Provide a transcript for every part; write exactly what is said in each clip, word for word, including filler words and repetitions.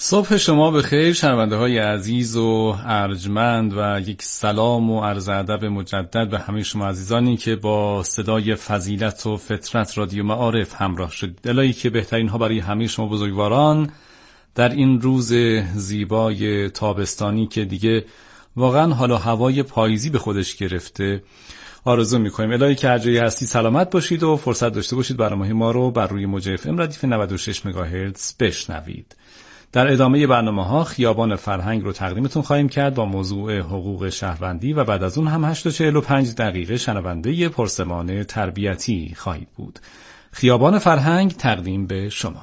صبح شما بخیر شنونده های عزیز و ارجمند و یک سلام و عرض ادب مجدد به همه شما عزیزانی که با صدای فضیلت و فطرت رادیو معارف همراه شدید. الهی که بهترین ها برای همه شما بزرگواران در این روز زیبای تابستانی که دیگه واقعا حالا هوای پاییزی به خودش گرفته آرزو میکنیم. الهی که هر جایی هستی سلامت باشید و فرصت داشته باشید برنامه ما رو بر روی موج اف ام ردیف نود و شش مگاهرتز بشنوید. در ادامه برنامه ها خیابان فرهنگ رو تقدیمتون خواهیم کرد با موضوع حقوق شهروندی و بعد از اون هم هشت و چهل و پنج دقیقه شنونده پرسمان تربیتی خواهید بود. خیابان فرهنگ تقدیم به شما.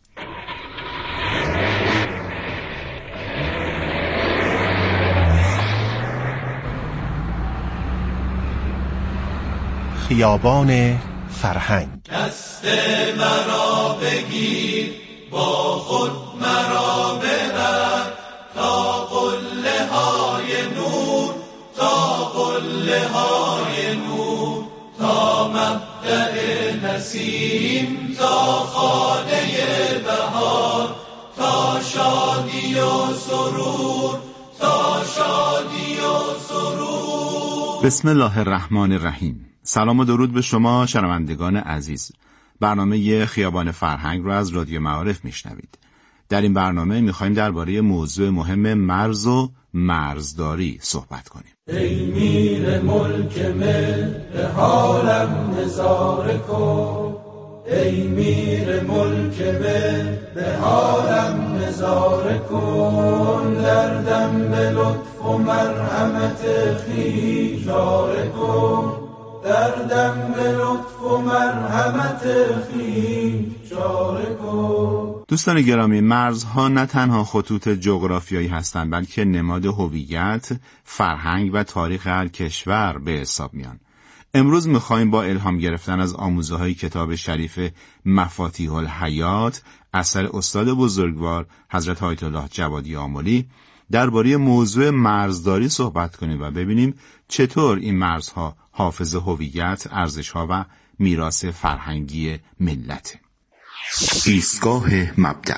خیابان فرهنگ. دست مرا بگیر با خود مرا ببر تا قله های نور تا قله های نور تا مبدأ نسیم تا خانه بهار تا شادی و سرور تا شادی و سرور. بسم الله الرحمن الرحیم. سلام و درود به شما شنوندگان عزیز. برنامه خیابان فرهنگ رو از رادیو معارف میشنوید. در این برنامه میخوایم درباره موضوع مهم مرز و مرزداری صحبت کنیم. ای میر ملک مل به حالم نظاره کن، ای میر ملک مل به حالم نظاره کن، دردم به لطف و مرحمت خویش اشاره کن، دردم به لطف و مرحمت خویش اشاره کن. دوستان گرامی، مرزها نه تنها خطوط جغرافیایی هستند بلکه نماد هویت، فرهنگ و تاریخ هر کشور به حساب میان. امروز میخوایم با الهام گرفتن از آموزه های کتاب شریف مفاتیح الحیات اثر استاد بزرگوار حضرت آیت الله جوادی آملی درباره موضوع مرزداری صحبت کنیم و ببینیم چطور این مرزها حافظ هویت، ارزش‌ها و میراث فرهنگی ملت. ایستگاه مبدأ.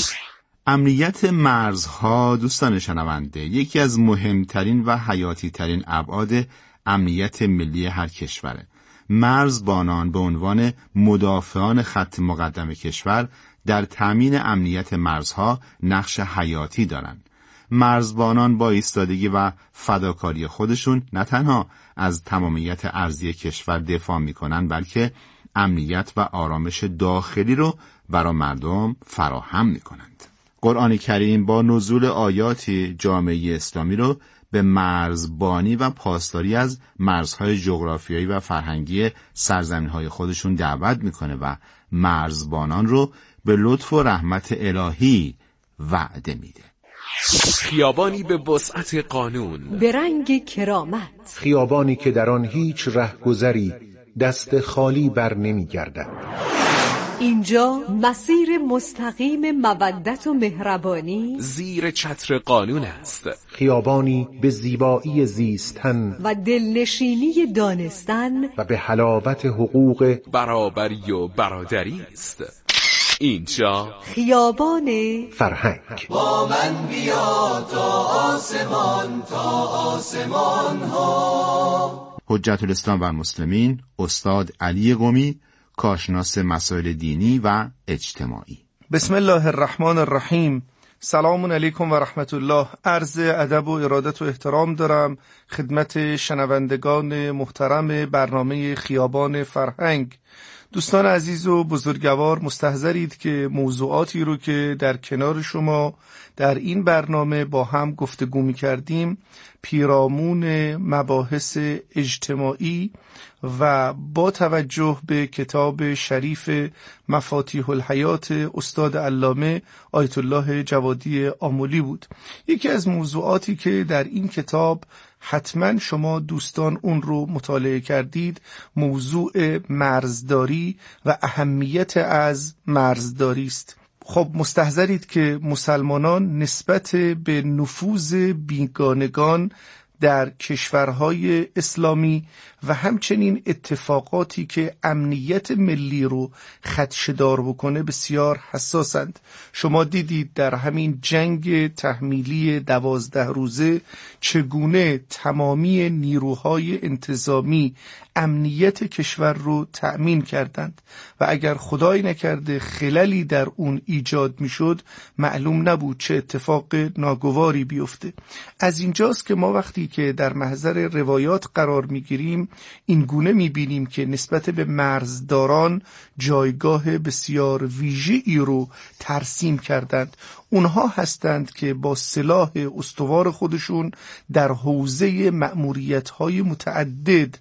امنیت مرزها دوستان شنونده یکی از مهمترین و حیاتی ترین ابعاد امنیت ملی هر کشوره. مرزبانان به عنوان مدافعان خط مقدم کشور در تامین امنیت مرزها نقش حیاتی دارند. مرزبانان با ایستادگی و فداکاری خودشون نه تنها از تمامیت ارضی کشور دفاع میکنن بلکه امنیت و آرامش داخلی رو برای مردم فراهم میکنند. قرآن کریم با نزول آیاتی جامعه اسلامی رو به مرزبانی و پاسداری از مرزهای جغرافیایی و فرهنگی سرزمین‌های خودشون دعوت میکنه و مرزبانان رو به لطف و رحمت الهی وعده میده. خیابانی به وسعت قانون، به رنگ کرامت، خیابانی که در آن هیچ رهگذری دست خالی بر نمی گردد. اینجا مسیر مستقیم مودت و مهربانی زیر چتر قانون است. خیابانی به زیبایی زیستن و دلنشینی دانستن و به حلاوت حقوق برابری و برادری است. اینجا خیابان فرهنگ. با من بیا تا آسمان تا آسمان ها. حجت الاسلام و المسلمین استاد علی قمی، کارشناس مسائل دینی و اجتماعی. بسم الله الرحمن الرحیم. سلام علیکم و رحمت الله. عرض ادب و ارادت و احترام دارم خدمت شنوندگان محترم برنامه خیابان فرهنگ. دوستان عزیز و بزرگوار، مستحضرید که موضوعاتی رو که در کنار شما در این برنامه با هم گفتگو می کردیم پیرامون مباحث اجتماعی و با توجه به کتاب شریف مفاتیح الحیات استاد علامه آیت الله جوادی آملی بود. یکی از موضوعاتی که در این کتاب حتما شما دوستان اون رو مطالعه کردید موضوع مرزداری و اهمیت از مرزداری است. خب مستحضرید که مسلمانان نسبت به نفوذ بیگانگان در کشورهای اسلامی و همچنین اتفاقاتی که امنیت ملی رو خدشه‌دار بکنه بسیار حساسند. شما دیدید در همین جنگ تحمیلی دوازده روزه چگونه تمامی نیروهای انتظامی امنیت کشور رو تأمین کردند و اگر خدای نکرده خللی در اون ایجاد میشد معلوم نبود چه اتفاق ناگواری بیفته. از اینجاست که ما وقتی که در محضر روایات قرار میگیریم این گونه میبینیم که نسبت به مرزداران جایگاه بسیار ویژه‌ای رو ترسیم کردند. اونها هستند که با سلاح استوار خودشون در حوزه مأموریت‌های متعدد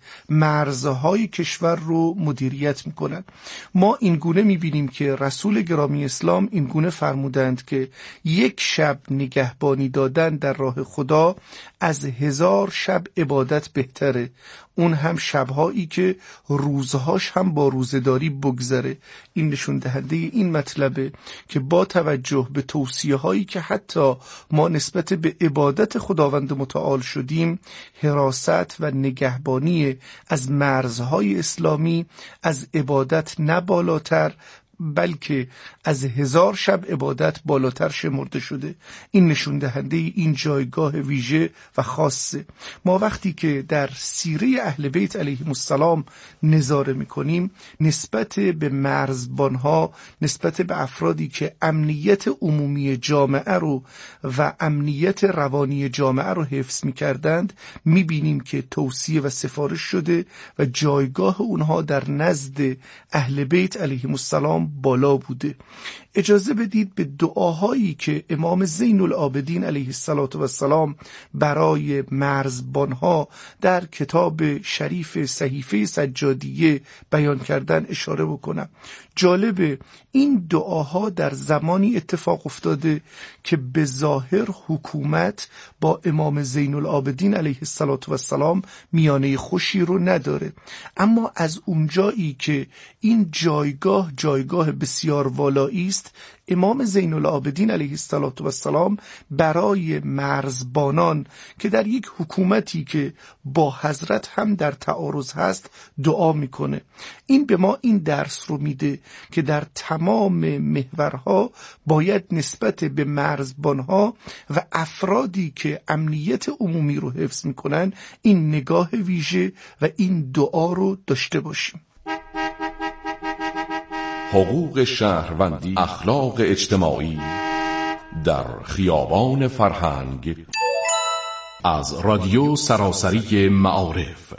مرزهای کشور رو مدیریت میکنند. ما این گونه میبینیم که رسول گرامی اسلام این گونه فرمودند که یک شب نگهبانی دادن در راه خدا از هزار شب عبادت بهتره، اون هم شبهایی که روزهاش هم با روزداری بگذره. این نشون دهنده این مطلبه که با توجه به توصیه هایی که حتی ما نسبت به عبادت خداوند متعال شدیم، حراست و نگهبانی از مرزهای اسلامی از عبادت نه بالاتر بلکه از هزار شب عبادت بالاتر شمرده شده. این نشون دهنده این جایگاه ویژه و خاصه. ما وقتی که در سیره اهل بیت علیهم السلام نظاره میکنیم نسبت به مرزبانها، نسبت به افرادی که امنیت عمومی جامعه رو و امنیت روانی جامعه رو حفظ میکردند، میبینیم که توصیه و سفارش شده و جایگاه اونها در نزد اهل بیت علیهم السلام بالا بوده. اجازه بدید به دعاهایی که امام زین العابدین علیه السلام برای مرزبانها در کتاب شریف صحیفه سجادیه بیان کردن اشاره بکنم. جالبه این دعاها در زمانی اتفاق افتاده که به ظاهر حکومت با امام زین العابدین علیه السلام میانه خوشی رو نداره، اما از اونجایی که این جایگاه جایگاه بسیار والایی است، امام زین العابدین علیه السلام برای مرزبانان که در یک حکومتی که با حضرت هم در تعارض هست دعا میکنه. این به ما این درس رو میده که در تمام محورها باید نسبت به مرزبانها و افرادی که امنیت عمومی رو حفظ میکنن این نگاه ویژه و این دعا رو داشته باشیم. حقوق شهروندی، اخلاق اجتماعی در خیابان فرهنگ از رادیو سراسری معارف.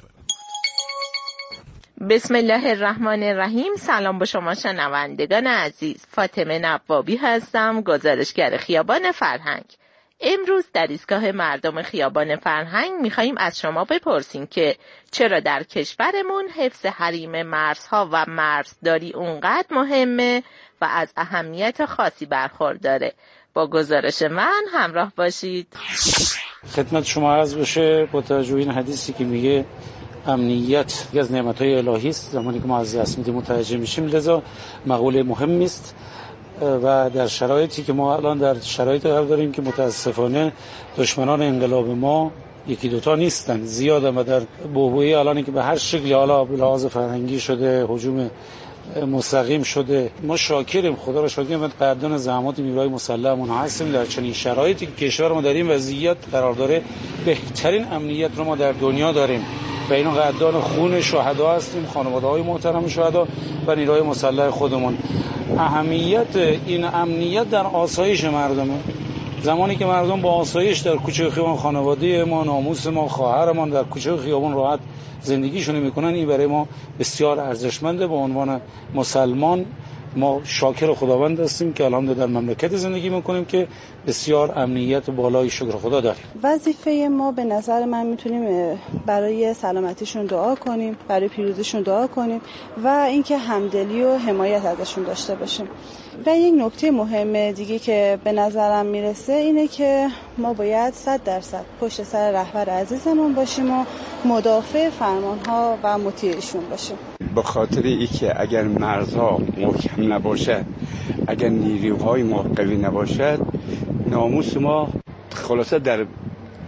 بسم الله الرحمن الرحیم. سلام به شما شنوندگان عزیز، فاطمه نوابی هستم، گزارشگر خیابان فرهنگ. امروز در ایستگاه مردم خیابان فرهنگ میخواییم از شما بپرسیم که چرا در کشورمون حفظ حریم مرزها و مرزداری اونقدر مهمه و از اهمیت خاصی برخورداره. با گزارش من همراه باشید. خدمت شما عرض بشه با توجه این حدیثی که میگه امنیت یکی از نعمت‌های الهی است، زمانی که ما از دست میدیم متوجه میشیم، لذا مقوله مهمی است و در شرایطی که ما الان در شرایط قرار داریم که متاسفانه دشمنان انقلاب ما یکی دوتا نیستن، زیادن و در بحبوحی الانی که به هر شکلی حالا به لحاظ فرهنگی شده، هجوم مستقیم شده، ما شاکریم، خدا را شاکریم و قدردان زحمات نیروهای مسلحمون هستیم. در چنین شرایطی که کشور ما در این وضعیت قرار داره بهترین امنیت رو ما در دنیا داریم و اینو قدردان خون شهدا هستیم، خانواده‌های محترم شهدا و نیروهای مسلح خودمون. اهمیت این امنیت در آسایش مردمه. زمانی که مردم با آسایش در کوچه خیابان، خانواده ما، ناموس ما، خواهرمان در کوچه خیابان راحت زندگیشون میکنن، این برای ما بسیار ارزشمنده. به عنوان مسلمان ما شاکر خداوند هستیم که الحمدلله در مملکت زندگی میکنیم که بسیار امنیت بالای شکر خدا داریم. وظیفه ما به نظر من میتونیم برای سلامتیشون دعا کنیم، برای پیروزیشون دعا کنیم و اینکه همدلی و حمایت ازشون داشته باشیم. و یک نکته مهم دیگه که به نظرم میرسه اینه که ما باید صد درصد پشت سر رهبر عزیزمون باشیم و مدافع فرمانها و مطیعشون باشیم. به خاطر اینکه اگر مرزها محکم نباشه، اگر نیروهای ما قوی نباشد، ناموس ما خلاصه در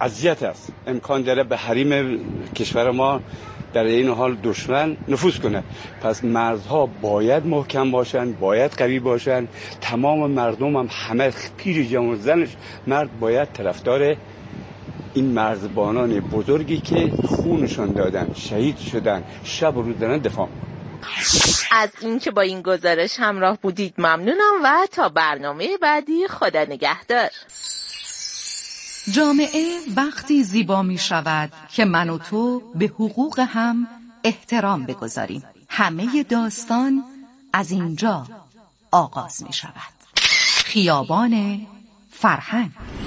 اذیت است. امکان داره به حریم کشور ما در این حال دشمن نفوذ کنه. پس مرزها باید محکم باشن، باید قوی باشن. تمام مردم هم همه پیر جوان زنش مرد باید طرفدار این مرزبانان بزرگی که خونشان دادن، شهید شدن، شب و روز دارن دفاع. از اینکه با این گزارش همراه بودید ممنونم و تا برنامه بعدی خدا نگهدار. جامعه وقتی زیبا می شود که من و تو به حقوق هم احترام بگذاریم. همه داستان از اینجا آغاز می شود. خیابان فرهنگ.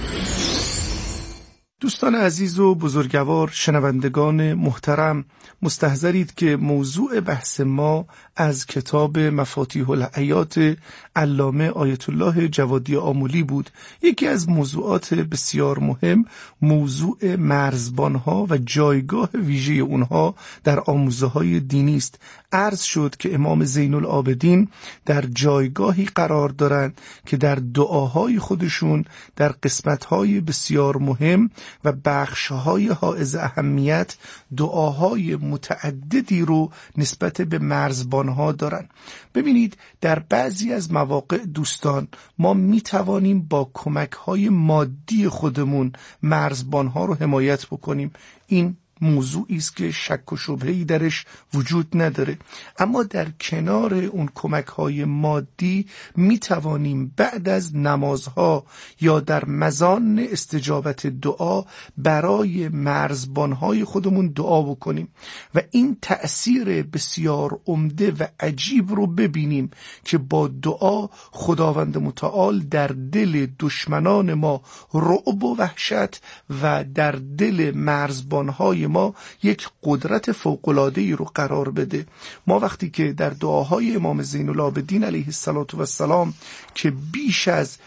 دوستان عزیز و بزرگوار، شنوندگان محترم، مستحضرید که موضوع بحث ما از کتاب مفاتیح الحیات علامه آیت الله جوادی آملی بود. یکی از موضوعات بسیار مهم موضوع مرزبانها و جایگاه ویژه اونها در آموزه‌های دینی است. عرض شد که امام زین العابدین در جایگاهی قرار دارند که در دعاهای خودشون در قسمت‌های بسیار مهم و بخش‌های حائز اهمیت دعاهای متعددی رو نسبت به مرزبانها دارن. ببینید در بعضی از مواقع دوستان ما میتوانیم با کمک‌های مادی خودمون مرزبانها رو حمایت بکنیم. این موضوعی است که شک و شبهه‌ای درش وجود نداره، اما در کنار اون کمک‌های مادی می توانیم بعد از نمازها یا در مزان استجابت دعا برای مرزبانهای خودمون دعا بکنیم و این تأثیر بسیار عمده و عجیب رو ببینیم که با دعا خداوند متعال در دل دشمنان ما رعب و وحشت و در دل مرزبانهای ما یک قدرت فوق‌العاده‌ای رو قرار بده. ما وقتی که در دعاهای امام زین العابدین علیه السلام که بیش از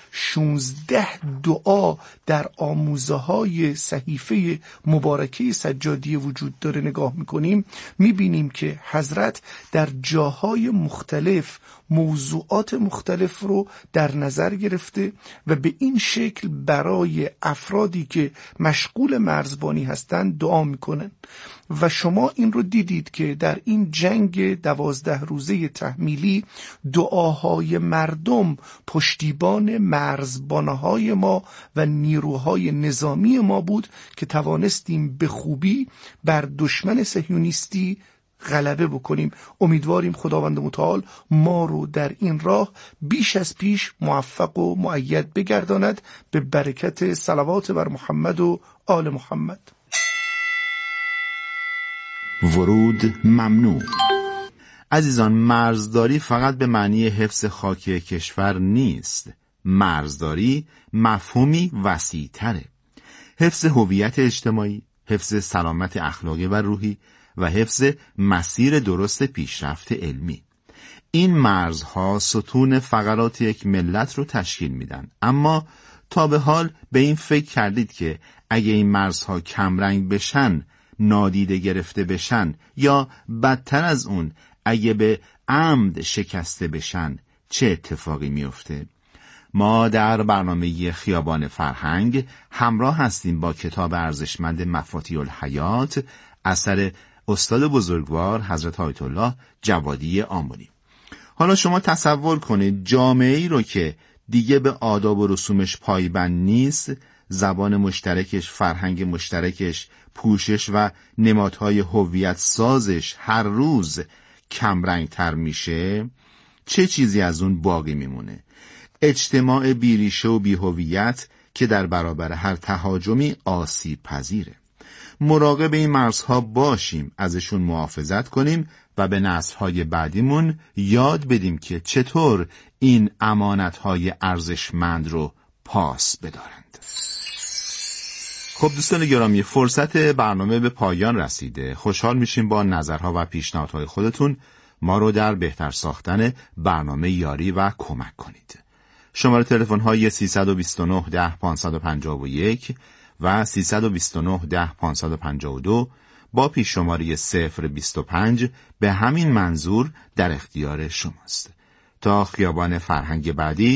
شانزده دعا در آموزه‌های صحیفه مبارکه سجادی وجود داره نگاه می‌کنیم، می‌بینیم که حضرت در جاهای مختلف موضوعات مختلف رو در نظر گرفته و به این شکل برای افرادی که مشغول مرزبانی هستند دعا میکنن. و شما این رو دیدید که در این جنگ دوازده روزه تحمیلی دعاهای مردم پشتیبان مرزبانهای ما و نیروهای نظامی ما بود که توانستیم به خوبی بر دشمن صهیونیستی غلبه بکنیم. امیدواریم خداوند متعال ما رو در این راه بیش از پیش موفق و مؤید بگرداند به برکت صلوات بر محمد و آل محمد. ورود ممنوع. عزیزان، مرزداری فقط به معنی حفظ خاکی کشور نیست. مرزداری مفهومی وسیع تره. حفظ هویت اجتماعی، حفظ سلامت اخلاقی و روحی و حفظ مسیر درست پیشرفت علمی. این مرزها ستون فقرات یک ملت رو تشکیل میدن. اما تا به حال به این فکر کردید که اگه این مرزها کمرنگ بشن، نادیده گرفته بشن یا بدتر از اون اگه به عمد شکسته بشن چه اتفاقی میفته؟ ما در برنامه خیابان فرهنگ همراه هستیم با کتاب ارزشمند مفاتیح الحیات اثر استاد بزرگوار حضرت آیت الله جوادی آملی. حالا شما تصور کنید جامعه‌ای رو که دیگه به آداب و رسومش پایبند نیست، زبان مشترکش، فرهنگ مشترکش، پوشش و نمادهای هویت سازش هر روز کمرنگ تر میشه، چه چیزی از اون باقی میمونه؟ اجتماع بیریشه و بی‌هویت که در برابر هر تهاجمی آسیب پذیره. مراقب این مرزها باشیم، ازشون محافظت کنیم و به نسل‌های بعدیمون یاد بدیم که چطور این امانت‌های ارزشمند رو پاس بدارند. خب دوستان گرامی، فرصت برنامه به پایان رسیده. خوشحال میشیم با نظرها و پیشنهادهای خودتون ما رو در بهتر ساختن برنامه یاری و کمک کنید. شماره تلفن های سیصد و بیست و نه ده پانصد و پنجاه و یک و سیصد و بیست و نه ده پانصد و پنجاه و دو با پیش شماره صفر بیست و پنج به همین منظور در اختیار شماست. تا خیابان فرهنگ بعدی،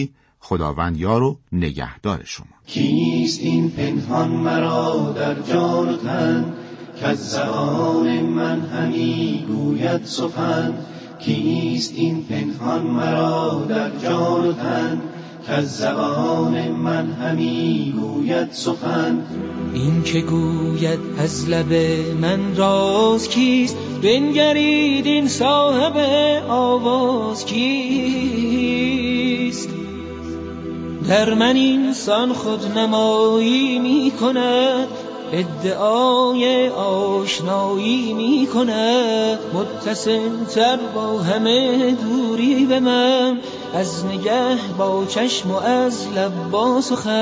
خداوند یار و نگهدار شما. کیست این پنهان مرا در جان و تن، که از زبان من همی گوید سخن. کیست این پنهان مرا در جان و تن، که از زبان من همی گوید سخن. این که گوید از لب من راز کیست، بنگرید این صاحب آواز کیست. در من اینسان خود نمایی می کند، ادعای آشنایی می کند. متصل تر با همه دوری به من، از نگه با چشم و از لب با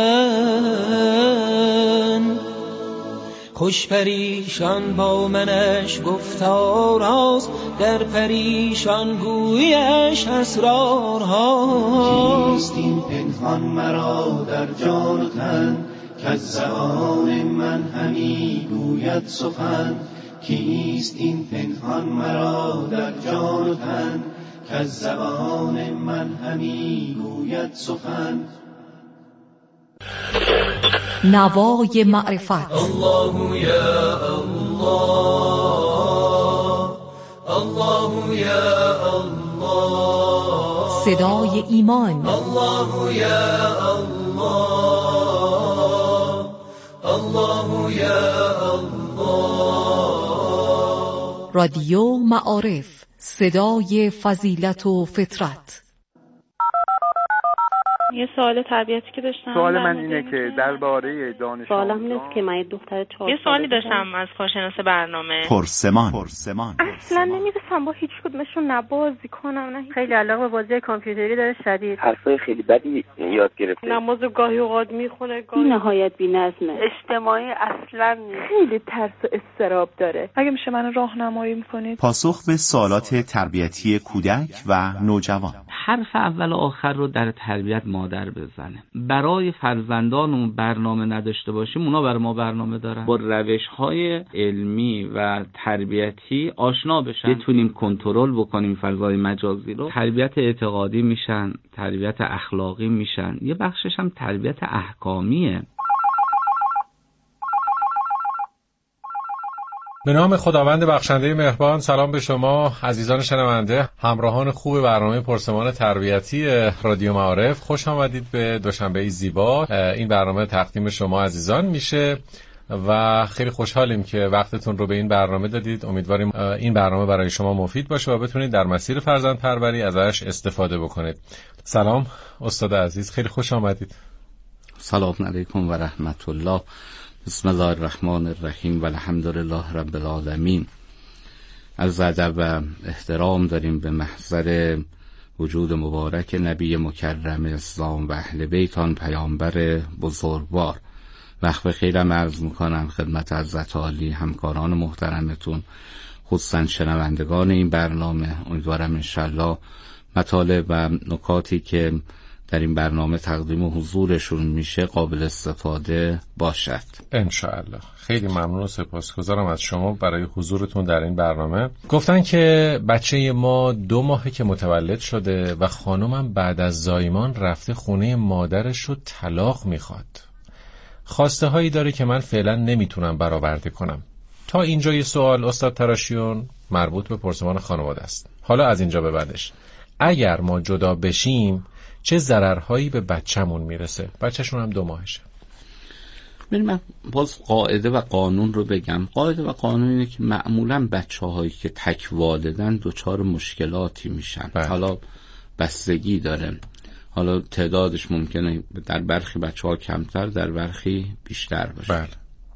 سخن. خوش پریشان با منش گفتار هاست، در پریشان گویش اسرار هاست. کیست این پنهان مرا در جان و تن، که از زبان من همی گوید سخن. کیست این پنهان مرا در جان و تن، که از زبان من همی گوید سخن. نوای معرفت. الله یا الله، الله یا الله. صدای ایمان. الله یا الله، الله یا الله. رادیو معارف، صدای فضیلت و فطرت. یه سوال تربیتی که داشتم. سوال من اینه که درباره دانش سوالم اینه که من یه دختر چهار یه سوالی داشتم از کارشناس برنامه. پرسمان پرسمان اصلا نمیرسم با هیچ کدومشون نه بازی کنم نه خیلی علاقه به بازی کامپیوتری داره شدید. حرفای خیلی بدی یاد گرفته. نمازو گاهی اوقات میخونه گاهی نهایت بی‌نظمه. اجتماعی اصلا نیست. خیلی ترس و اضطراب داره. اگه میشه منو راهنمایی میکنید. پاسخ به سوالات تربیتی کودک و نوجوان. حرف اول و آخر رو در تربیت مادر بزنه. برای فرزندانمون برنامه نداشته باشیم، اونا برای ما برنامه دارن. با روش‌های علمی و تربیتی آشنا بشن، بتونیم کنترل بکنیم فضای مجازی رو. تربیت اعتقادی میشن، تربیت اخلاقی میشن، یه بخشش هم تربیت احکامیه. به نام خداوند بخشنده مهربان. سلام به شما عزیزان شنونده، همراهان خوب برنامه پرسمان تربیتی رادیو معارف. خوش آمدید به دوشنبه زیبا. این برنامه تقدیم شما عزیزان میشه و خیلی خوشحالیم که وقتتون رو به این برنامه دادید. امیدواریم این برنامه برای شما مفید باشه و بتونید در مسیر فرزندپروری ازش استفاده بکنید. سلام استاد عزیز، خیلی خوش آمدید. سلام علیکم و رحمت الله. بسم الله الرحمن الرحیم و الحمدلله رب العالمین. از ادب و احترام داریم به محضر وجود مبارک نبی مکرم اسلام و اهل بیت آن پیامبر بزرگوار. وقت بخیرم عرض میکنم خدمت حضرت عالی، همکاران محترمتون، خصوصا شنوندگان این برنامه. امیدوارم انشالله مطالب و نکاتی که در این برنامه تقدیم و حضورشون میشه قابل استفاده باشد انشاءالله. خیلی ممنون و سپاسگزارم از شما برای حضورتون در این برنامه. گفتن که بچه ما دو ماهه که متولد شده و خانومم بعد از زایمان رفته خونه مادرش رو طلاق میخواد. خواسته هایی داره که من فعلا نمیتونم برآورده کنم. تا اینجا یه سوال استاد تراشیون مربوط به پرسمان خانواده است. حالا از اینجا به بعدش، اگر ما جدا بشیم چه ضررهایی به بچه‌مون میرسه؟ بچه‌شون هم دو ماهشه. ببین من باز قاعده و قانون رو بگم. قاعده و قانون اینه که معمولا بچه‌هایی که تک والدن دچار مشکلاتی میشن. بله. حالا بستگی داره، حالا تعدادش ممکنه در برخی بچه‌ها کمتر، در برخی بیشتر باشه. بله.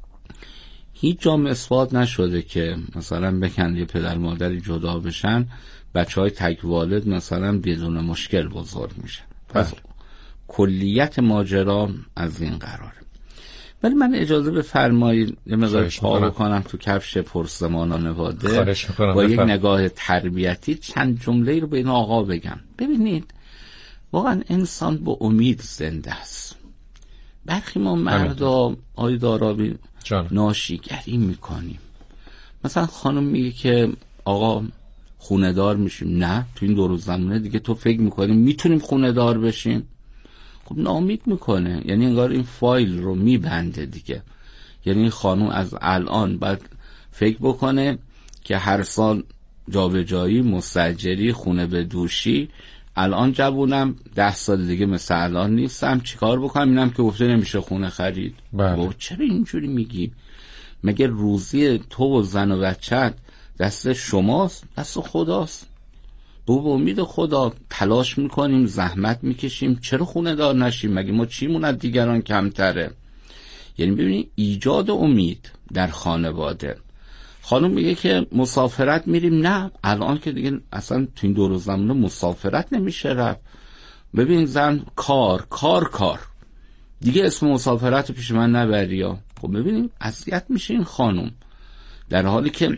هیچ جا اثبات نشده که مثلا بکن یه پدر مادری جدا بشن بچه‌های تک والد مثلا بدون مشکل بزرگ میشن. پس کلیت ماجرا از این قراره. ولی من اجازه بفرمایید یه مقدار پا بکنم تو کفش پرسمان نواده با یک نگاه تربیتی چند جمله رو به این آقا بگم. ببینید واقعا انسان با امید زنده است. برخی ما مردا آی دارابی ناشیگری میکنیم. مثلا خانم میگه که آقا خونه دار میشیم. نه، تو این دو روز زمانه دیگه تو فکر میکنیم میتونیم خونه دار بشیم؟ خب ناامید میکنه، یعنی انگار این فایل رو میبنده دیگه. یعنی این خانم از الان باید فکر بکنه که هر سال جابجایی، مستاجری، خونه به دوشی، الان جوونم ده سال دیگه مثل الان نیستم، چیکار بکنم؟ اینم که گفته نمیشه خونه خرید. بابا چرا اینجوری میگی؟ مگه روزی تو و زن و بچت دست شماست؟ دست خداست. تو به امید خدا تلاش میکنیم، زحمت میکشیم، چرا خونه دار نشیم؟ مگه ما چیمون از دیگران کمتره؟ یعنی ببینید ایجاد امید در خانواده. خانم میگه که مسافرت میریم، نه الان که دیگه اصلا تو این دور زمانه مسافرت نمیشه رفت. ببین زن کار کار کار دیگه اسم مسافرت پیش من نبری ها. خب ببینید اذیت میشه این خانم، در حالی که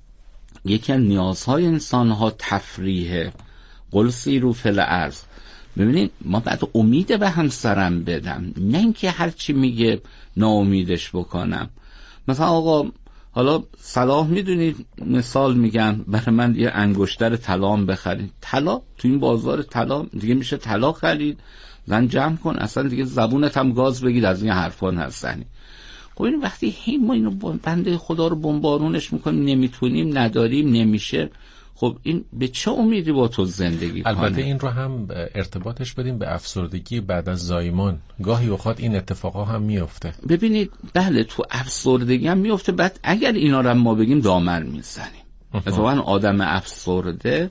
یکی از نیازهای انسان ها تفریحه. قل سیروا فی الارض. ببینید ما بعد امید به همسرم بدم، نه اینکه هرچی میگه ناامیدش بکنم. مثلا آقا حالا صلاح میدونید مثال میگم برای من یه انگشتر طلا بخرید، طلا تو این بازار طلا دیگه میشه طلا خرید، زن جمع کن، اصلا دیگه زبونت هم گاز بگید از این حرفا نزنی. خب این وقتی هی ما اینو بنده خدا رو بمبارونش میکنیم، نمیتونیم، نداریم، نمیشه، خب این به چه امیدی با تو زندگی کنه؟ البته این رو هم ارتباطش بدیم به افسردگی بعد از زایمان. گاهی اوقات این اتفاقا هم میفته. ببینید بله تو افسردگی هم میفته. بعد اگر اینا رو ما بگیم دامن میزنیم. اتفاقا آدم افسرده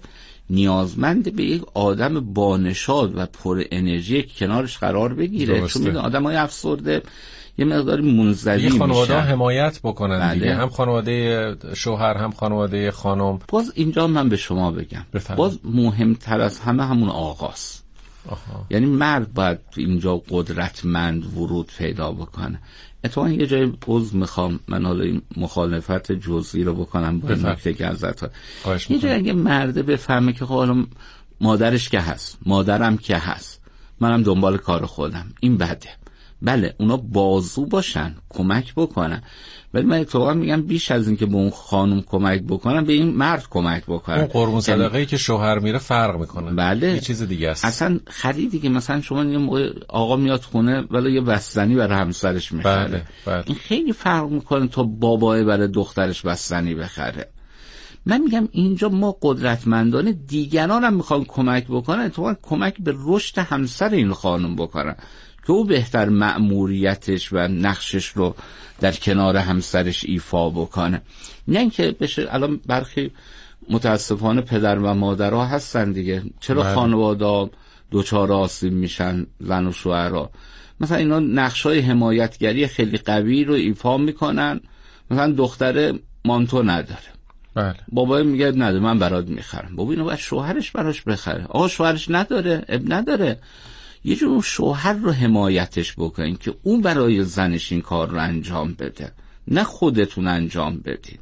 نیازمند به یک آدم بانشاد و پر انرژی که کنارش قرار بگیره. درسته. چون میدونی آدمای افسرده یه مقداری منزوی میشن. خانواده حمایت بکنن بله. دیگه هم خانواده شوهر هم خانواده خانم. باز اینجا من به شما بگم بفرم. باز مهمتر از همه همون آغاست. آها. یعنی مرد باید اینجا قدرتمند ورود پیدا بکنه. اتفاقا یه جای عضو میخوام من حالا این مخالفت جزئی رو بکنم با این نکته که ازت یه جای اگه مرده بفهمه که حالا مادرش که هست، مادرم که هست، منم دنبال کار خودم، این بده. بله اونا بازو باشن، کمک بکنن، ولی من اتفاقا میگم بیش از این که به اون خانم کمک بکنن به این مرد کمک بکنن. اون قربون صدقه‌ای که شوهر میره فرق میکنه. بله یه چیز دیگه است. اصلا خریدی که مثلا شما یه موقع آقا میاد خونه ولی یه بستنی برای همسرش میخره. بله بله. این خیلی فرق میکنه تا بابای برای دخترش بستنی بخره. من میگم اینجا ما قدرتمندان دیگران هم میخوان کمک بکنن، اتفاقا کمک به رشد همسر این خانم بکنن که او بهتر مأموریتش و نقشش رو در کنار همسرش ایفا بکنه. نه اینکه بشه الان برخی متاسفانه پدر و مادرها هستن دیگه، چرا بله. خانواده دوچار آسیب میشن، زن و شوهرها مثلا اینا نقشای حمایتگری خیلی قوی رو ایفا میکنن. مثلا دختره مانتو نداره، بله. بابا میگه نداره من برات میخرم. بابا اینو باید شوهرش براش بخره. آقا شوهرش نداره، اب نداره، یه جور شوهر رو حمایتش بکنین که اون برای زنش این کار رو انجام بده، نه خودتون انجام بدین.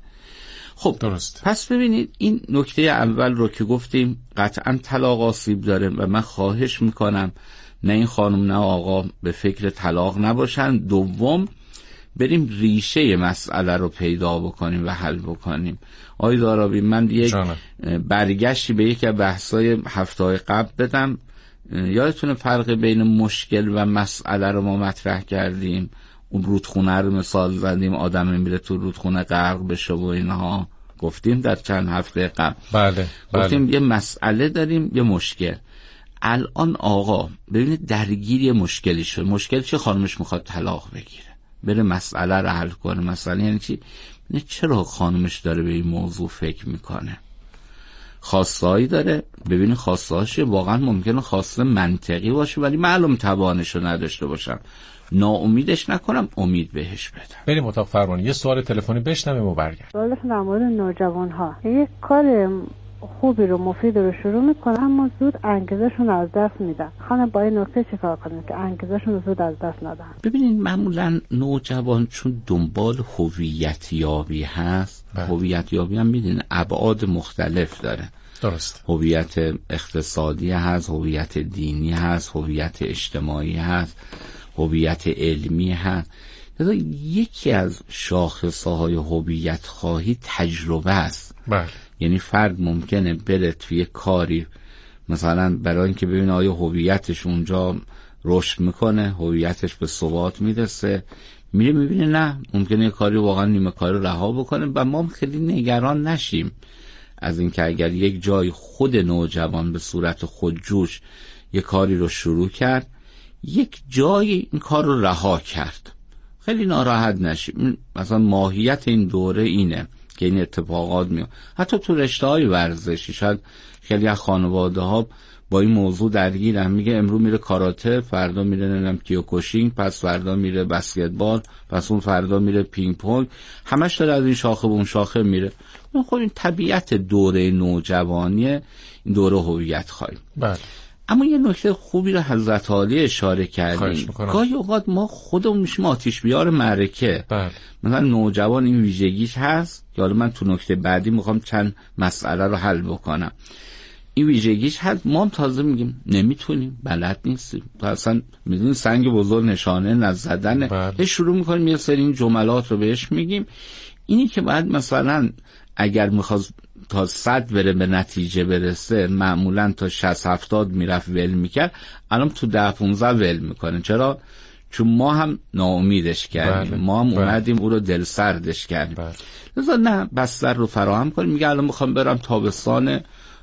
خب درست. پس ببینید این نکته اول رو که گفتیم قطعا طلاق آسیب داره و من خواهش میکنم نه این خانم نه آقا به فکر طلاق نباشن. دوم بریم ریشه مسئله رو پیدا بکنیم و حل بکنیم. آقای دارابی من یک برگشتی به یک بحثای هفته‌های قبل بدم. یادتونه فرق بین مشکل و مسئله رو ما مطرح کردیم؟ اون رودخونه رو مثال زدیم، آدم میره تو رودخونه غرق بشه و اینها گفتیم در چند هفته قبل. بله گفتیم بله. یه مسئله داریم یه مشکل. الان آقا ببینید درگیری مشکلی شد. مشکل چه؟ خانمش میخواد طلاق بگیره، بره مسئله رو حل کنه. مسئله یعنی چی؟ نه چرا خانمش داره به این موضوع فکر میکنه، خواستهایی داره. ببینید خواستهاش واقعا ممکنه خواسته منطقی باشه ولی معلوم توانشو نداشته باشم. ناامیدش نکنم، امید بهش بدم. بریم اتاق فرمانی یه سوال تلفنی بشنویم و برگردیم. سوالتون در مورد نوجوان‌ها. یک کار خوبی رو مفید رو شروع میکنن اما زود انگیزشون از دست میدن. خانم با این نکته چیکار کنیم که انگیزشون رو زود از دست ندن؟ ببینید معمولا نوجوان چون دنبال هویت یابی هست، هویت یابی هم میدونید ابعاد مختلف داره. درست. هویت اقتصادی هست، هویت دینی هست، هویت اجتماعی هست، هویت علمی هست. یکی از شاخصهای هویت خواهی تجربه است. بله. یعنی فرد ممکنه بره توی کاری مثلا برای اینکه ببینه آیا هویتش اونجا رشد میکنه، هویتش به ثبات میرسه، میره میبینه نه ممکنه یه کاری واقعا نیمه کاری رها بکنه و ما خیلی نگران نشیم از اینکه اگر یک جای خود نوجوان به صورت خودجوش یک کاری رو شروع کرد، یک جای این کار رو رها کرد، خیلی ناراحت نشیم. مثلا ماهیت این دوره اینه که این اتفاقات میاد. حتی تو رشته‌های ورزشی شاید خیلی از خانواده‌ها با این موضوع درگیرن، میگه امروز میره کاراته، فردا میره نمیدونم کیوکوشین، پس فردا میره بسکتبال، پس اون فردا میره پینگ پونگ، همش داره از این شاخه به اون شاخه میره. خب این طبیعت دوره نوجوانیه، این دوره هویت خواهیم. بله. اما یه نکته خوبی رو حضرت عالی اشاره کردیم، گاهی اوقات ما خودمون میشیم آتش بیار معرکه. بله. مثلا نوجوان این ویژگیش هست، یا من تو نکته بعدی میخوام چند مسئله رو حل بکنم. این ویژگیش هست، ما هم تازه میگیم نمیتونیم، بلد نیستیم. تو اصلا میدونی سنگ بزرگ نشانه نزدنه. بله. شروع میکنیم یه سری این جملات رو بهش میگیم. اینی که بعد مثلا اگر میخواد تا صد بره به نتیجه برسه، معمولا تا شصت هفتاد میرفت ول میکرد، الان تو ده پونزده ول میکنه. چرا؟ چون ما هم ناامیدش کردیم. بله. ما هم اومدیم او رو دل سردش کردیم. بله. لذا نه بستر رو فراهم کنیم. میگه الان میخوام برم تابستان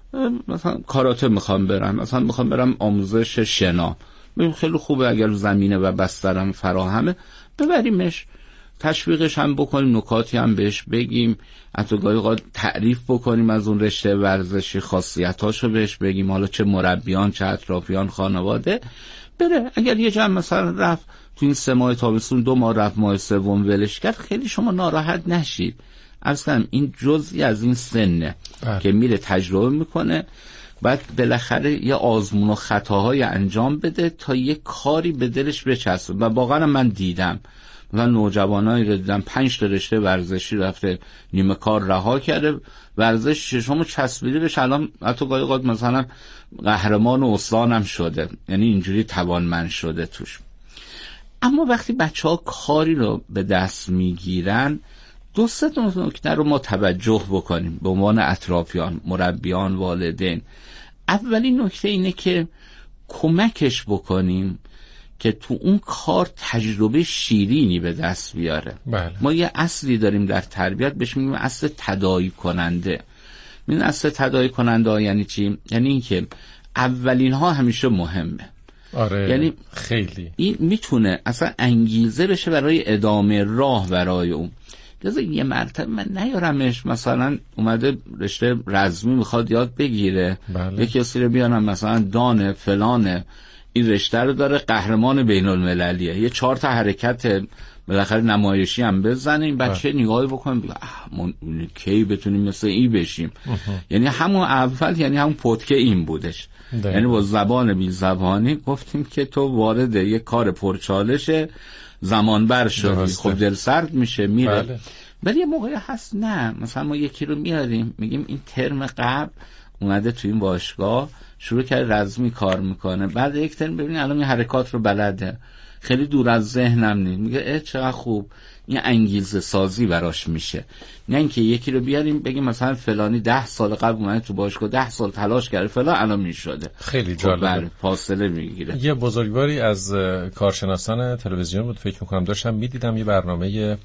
مثلا کاراته، میخوام برم مثلا میخوام برم آموزش شنا، خیلی خوبه اگر زمینه و بسترم فراهمه ببریمش، تشویقش هم بکنیم، نکاتی هم بهش بگیم، حتی گاهی اوقات تعریف بکنیم از اون رشته ورزشی، خاصیتاشو بهش بگیم، حالا چه مربیان چه اطرافیان خانواده بره. اگر یه جمع مثلا رفت تو این سه ماه تابستون دو ماه رفت، ماه سوم ولش کرد، خیلی شما ناراحت نشید. اصلا این جزئی از این سنه اه. که میره تجربه میکنه، بعد بالاخره یه آزمون و خطاهای انجام بده تا یه کاری به دلش بچسبه. و واقعا من دیدم مثلا نوجوانایی رو دیدم پنج تا رشته ورزشی رفته، نیمه کار رها کرده، ورزش ششمو چسبیده بهش، الان حتی گاهی اوقات مثلا قهرمان و استانم شده، یعنی اینجوری توانمند شده توش. اما وقتی بچه‌ها کاری رو به دست میگیرن، دو سه تا نکته رو ما توجه بکنیم به عنوان اطرافیان، مربیان، والدین. اولین نکته اینه که کمکش بکنیم که تو اون کار تجربه شیرینی به دست بیاره. بله. ما یه اصلی داریم در تربیت بهش میگیم اصل تداعی کننده. این اصل تداعی کننده یعنی چی؟ یعنی این که اولین ها همیشه مهمه. آره. یعنی خیلی این میتونه اصلا انگیزه بشه برای ادامه راه برای اون. لذا یه مرتبه من نیارمش، مثلا اومده رشته رزمی میخواد یاد بگیره، بله. یه کسی رو بیانم مثلا دانه فلانه این رشته رو داره، قهرمان بین المللیه، یه چهار تا حرکت بالاخره نمایشی هم بزنه، این بچه نگاهی بکنه بگه ما کی بتونیم مثل این بشیم. یعنی همون اول، یعنی همون پتکه این بودش. ده. یعنی با زبان بی زبانی گفتیم که تو وارد یه کار پرچالشه، زمان بر شدی، خب دل سرد میشه میره. بله. ولی یه موقعی هست نه، مثلا ما یکی رو میاریم میگیم این ترم قبل اومده تو این باشگاه شروع کرد رزمی کار میکنه، بعد یک ترم ببینید الان این حرکات رو بلده، خیلی دور از ذهنم نیست، میگه اه چقدر خوب، این انگیزه سازی براش میشه. نه اینکه یکی رو بیاریم بگیم مثلا فلانی ده سال قبل اومده تو باشگاه ده سال تلاش کرده فلان الان میشده. خیلی جالبه. خب فاصله میگیره. یه بزرگواری از کارشناسان تلویزیون بود فکر میکنم داشتم میدیدم یه برنامه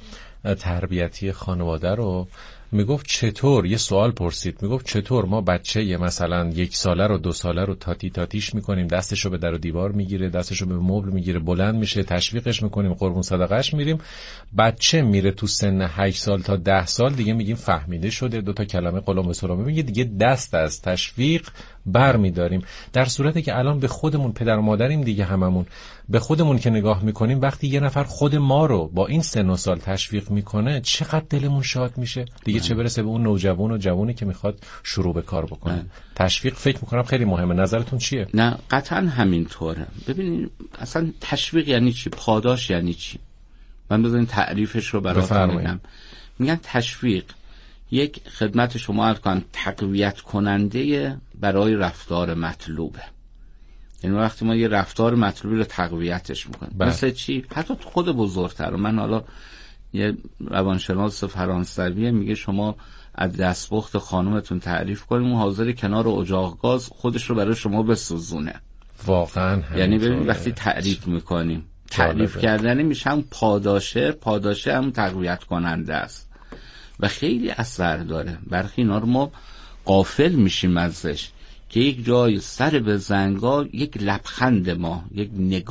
تربیتی خانواده رو، میگفت چطور، یه سوال پرسید، میگفت چطور ما بچه یه مثلا یک ساله رو دو ساله رو تاتی تاتیش میکنیم، دستشو به در و دیوار میگیره، دستشو به مبل میگیره، بلند میشه، تشویقش میکنیم، قربون صدقش میریم، بچه میره تو سن هشت سال تا ده سال دیگه میگیم فهمیده شده، دو تا کلمه قلم به سرمه میگه، دیگه دست از تشویق بر میداریم. در صورتی که الان به خودمون پدر و مادریم دیگه، هممون به خودمون که نگاه میکنیم، وقتی یه نفر خود ما رو با این سن و سال تشویق میکنه چقدر دلمون شاد میشه دیگه، چه برسه به اون نوجوان و جوانی که میخواد شروع به کار بکنه. من. تشویق فکر میکنم خیلی مهمه. نظرتون چیه؟ نه قطعا همینطوره. ببینید اصلا تشویق یعنی چی؟ پاداش یعنی چی؟ من بذارین تعریفش رو براتون بگم. میگن تشویق یک خدمت شما عرض کنم تقویت کننده برای رفتار مطلوبه. یعنی وقتی ما یه رفتار مطلوبی رو تقویتش میکنیم، مثل چی؟ حتی تو خود بزرگتر. من حالا یه روانشناس فرانسویه میگه شما از دستپخت خانومتون تعریف کنیم، اون حاضر کنار اجاق گاز خودش رو برای شما بسوزونه. واقعا یعنی ببین وقتی تعریف میکنیم تعریف کردن میشه هم پاداشه، پاداشه هم تقویت کننده است و خیلی اثر داره. برخی اینا رو ما غافل میشیم ازش که یک جای سر به زنگا یک لبخند ما، یک نگاه